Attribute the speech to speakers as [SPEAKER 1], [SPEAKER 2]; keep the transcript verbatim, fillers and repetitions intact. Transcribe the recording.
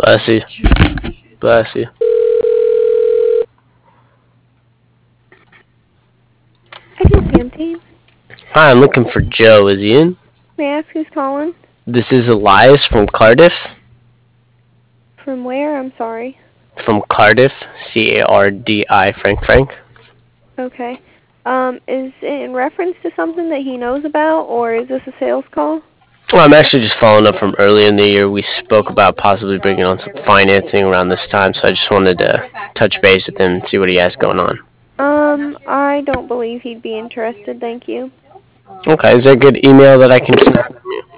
[SPEAKER 1] Bless you. Bless you.
[SPEAKER 2] I can Canteen.
[SPEAKER 1] Hi, I'm looking for Joe. Is he in?
[SPEAKER 2] May I ask who's calling?
[SPEAKER 1] This is Elias from Cardiff.
[SPEAKER 2] From where? I'm sorry.
[SPEAKER 1] From Cardiff. C A R D I, Frank Frank.
[SPEAKER 2] Okay. Um, is it in reference to something that he knows about, or is this a sales call?
[SPEAKER 1] Well, I'm actually just following up from earlier in the year. We spoke about possibly bringing on some financing around this time, so I just wanted to touch base with him and see what he has going on.
[SPEAKER 2] Um, I don't believe he'd be interested, thank you.
[SPEAKER 1] Okay, is there a good email that I can connect with you?